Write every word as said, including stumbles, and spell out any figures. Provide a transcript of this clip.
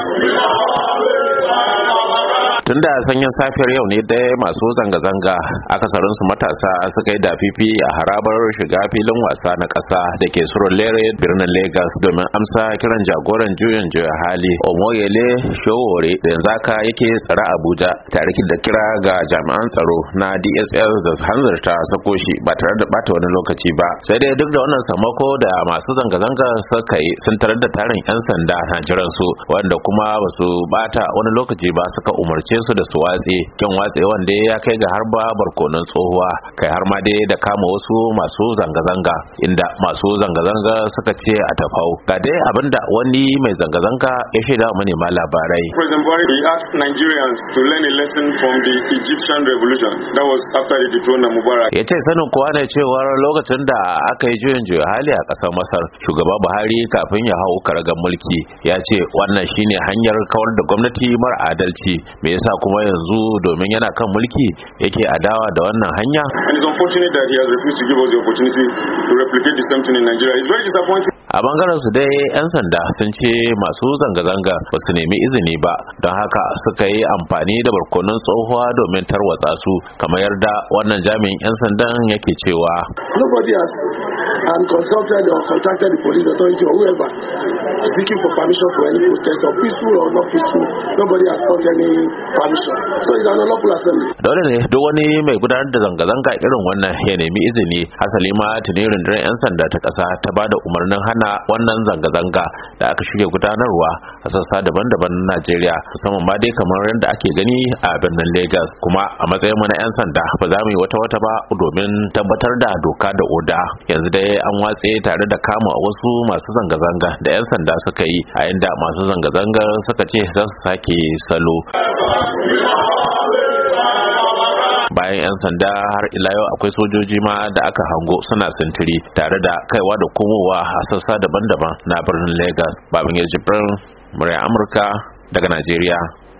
Tun da sanyin safiyar yau ne dai masu zanga-zanga akasarinsu matasa suka yi dafifi a harabar shiga filin wasa na ƙasa da ke Surulere birnin Lagos domin amsa kiran jagoran juyin juya hali Omoyele Sowore da yanzu haka yake tsare Abuja tare da kira ga jami'an tsaro na D S S da su hanzarta sako shi ba tare da bata wani lokaci ba. Sai dai duk da wannan sammako da masu zanga-zanga suka yi sun tarar da tarin 'yan sanda na jiran su wanda kuma ba su bata wani lokaci ba suka umarce su da su watse kyan watse wanda ya kai ga harba barkonon tsohuwa kai har ma dai da kama wasu masu zanga-zanga inda masu zanga-zanga suka ce a tafau ga dai abinda wani mai zanga-zanga ya shaida manema labarai. President Buhari he asked Nigerians to learn a lesson from the Egyptian revolution that was after the dethronement of Mubarak. Ya ce sanin kowa ne cewar lokacin da aka yi juyin juya hali a ƙasar Masar shugaba Buhari kafin ya hau karagar mulki ya ce wannan shine hanyar kawar da gwamnati mara adalci me yasa kuma yanzu domin yana kan mulki yake adawa da wannan hanya. And it's unfortunate that he has refused to give us the opportunity to replicate the same thing in Nigeria. It's very disappointing. A bangaren su dai 'yan sanda sun ce masu zanga-zanga ba su nemi izini ba don haka suka yi amfani da barkonon tsohuwa domin tarwatsa su kamar yarda wannan jami'in 'yan sandan yake cewa nobody has um, consulted or contacted the police authority or whoever seeking for permission for any protest or peaceful or not peaceful. Nobody has sought any permission, so it's an unlawful assembly. Dole ne duk wani mai gudanar da zanga-zanga irin wannan ya nemi izini. Hasali ma tuni rundunar 'yan sanda ta ƙasa ta bada umarnin hana wannan zanga-zanga da aka shirya gudanarwa a sassa daban-daban na Najeriya musamman ma dai kamar yadda ake gani a birnin Lagos. Kuma a matsayin mu na 'yan sanda ba za mu yi wata-wata ba domin tabbatar da doka da oda. Yanzu dai an watse tare da kama wasu masu zanga-zanga da 'yan sanda suka yi a inda masu zanga-zanga suka ce za su sake salo. Bayan 'yan sanda har ila yau akwai sojoji ma da aka hango suna sintiri tare da kaiwa da komowa a sassa daban-daban na birnin Lagos. Babangida Jibrin, murya Amurka daga Najeriya.